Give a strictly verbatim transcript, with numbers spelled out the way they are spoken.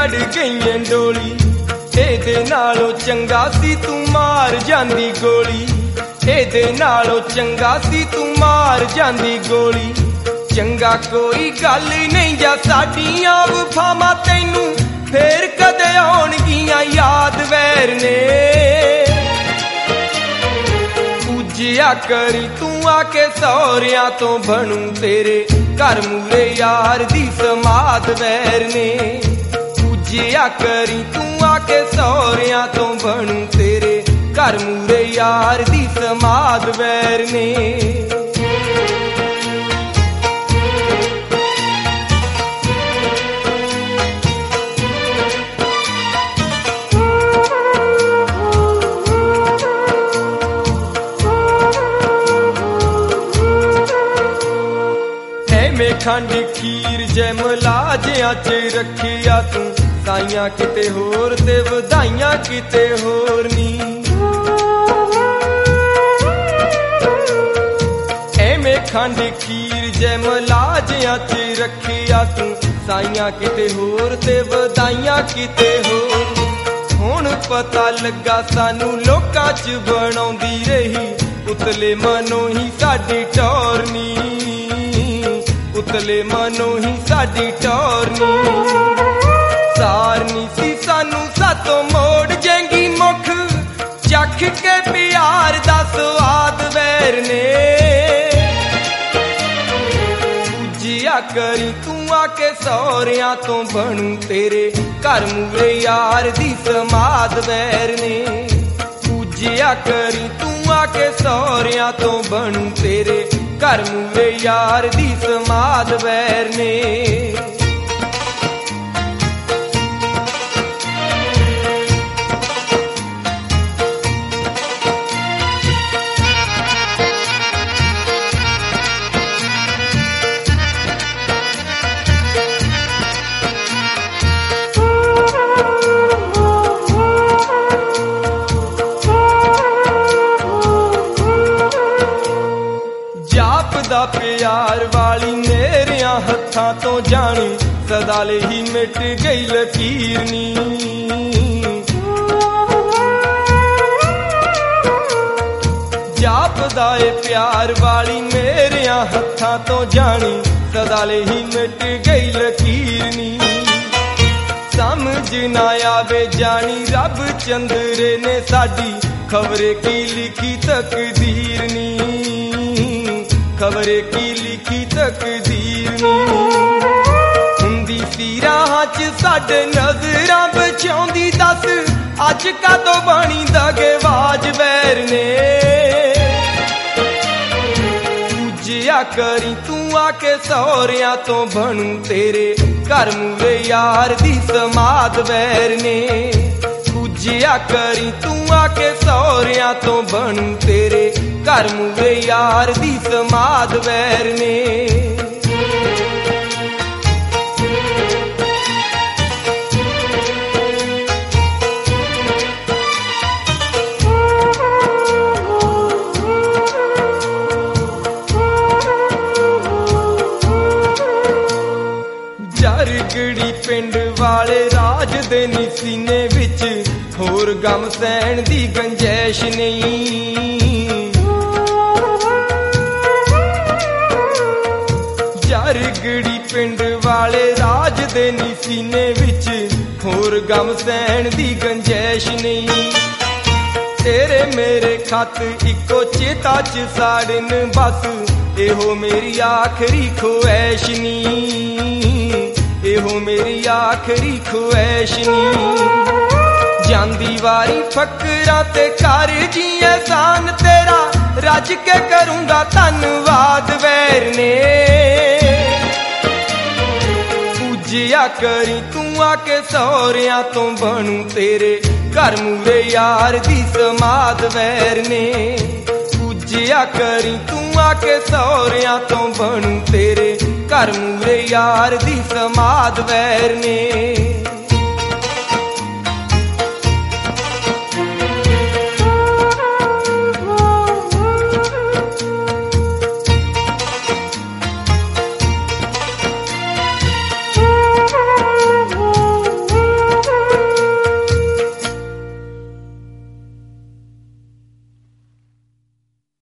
चढ़ गई डोली एदे नालों चंगा सी तू मार जांदी गोली एदे नालों चंगा सी तू मार जांदी गोली चंगा कोई गल नहीं जा साडियां वफावां तैनू फेर कदे आउणगियां याद वैर ने पूजिया करी तू आके सौरियां तो बनू तेरे घर मूरे यार दी समाद वैर ने पूजिया करी तू आके सौरियां तो बनू तेरे घर मूरे यार दी समाद वैर ने खंड खीर जैमला जिया च रखिया तू साइया किते होर ते वधाइयां किते होर नी एवें खंड खीर जैमला जिया च रखिया तू साइया किते होर ते वधाइयां किते होर हुण पता लगा सानू लोकां च बनाउंदी रही उतले मनो ही साडी टोरनी उतले मनो ही साडी टोरनी सारनी सी सानू सातों मोड़ जेंगी मुख चख के प्यार दा स्वाद वैर ने पूजिया करी तू आके सौरियां तो बनू तेरे घर मूरे यार दी समाद वैर ने पूजिया करी तू आके सौरियां तो बनू तेरे घर मूरे यार दी समाद वैर ने प्यार वाली मेरिया हत्थां तो जानी सदाले ही मिट गई लकीरनी जापदा ए प्यार वाली मेरिया हत्थां तो जानी सदाले ही मिट गई लकीरनी समझ ना आवे जानी रब चंद्रे ने साडी खबरे की लिखी तकदीरनी खबरे की लिखी तकदीर हुंदी सी राहां च साडे नज़रां बचाउंदी दस अज कदों बणी दगेबाज वैर ने पूजिया करी तू आके सौरियां तो बनू तेरे घर मूरे यार दी समाद वैर ने पूजिया करी तू आके सौरियां तो बनू तेरे घर मूरे यार दी समाद वैर ने जरगड़ी पिंड वाले राज दे नी सीने विच होर गम सहन दी गंजैश नहीं जरगड़ी पिंड वाले राज दे नी सीने विच होर गम सहन दी गंजैश नहीं तेरे मेरे खत इको चेता च साड़न बस एहो मेरी आखरी ख्वाहिश नी एहो मेरी आखरी ख्वाहिश नी जांदी वारी फकरा ते कर जी एहसान तेरा रज के करूंगा धन्नवाद वैर ने पूजिया करी तू आके सौरियां तो बनू तेरे घर मूरे यार दी समाद वैर ने पूजिया करी तू आके सौरियां तो बनू तेरे घर मूरे यार दी समाद वैर ने